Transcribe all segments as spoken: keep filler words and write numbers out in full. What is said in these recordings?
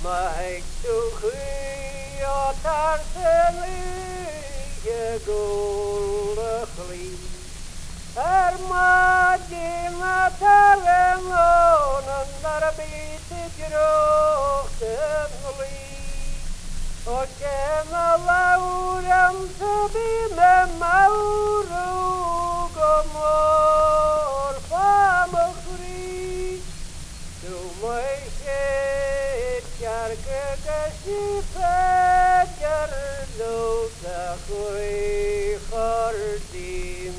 Meg du sky og tar sin lye gulde liv. Er magina talen ånen der bitte gråten liv. Og kjenne lauren forbi med maurug og mål fam og fri. Du må ikke kjarke skifetter låta skøy for din.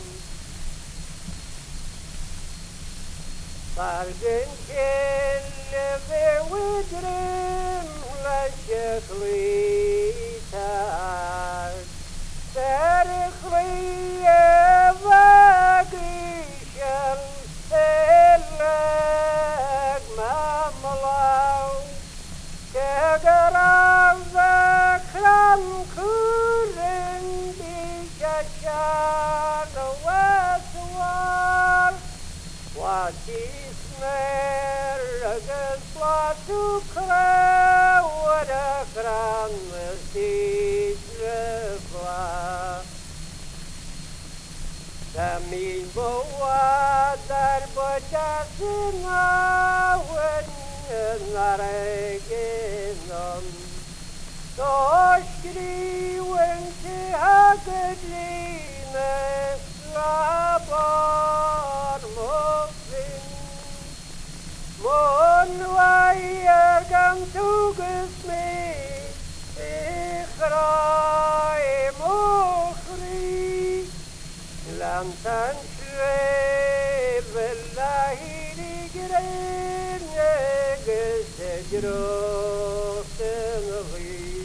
Fargen kjelle ved vidren lasje klitar. Der klie vagrisjen elleg mamlau. Kegar av kramkuren bikja kjall og vasvar. Watis mergen platu krauda krannes titrefla. Da min boa der borta sinna vennar egenom. Så skriven til hagedline labar måfin. Mån veier gam tuges med ikra i måfri. Lantan svevela hiri grene gese gråten ri.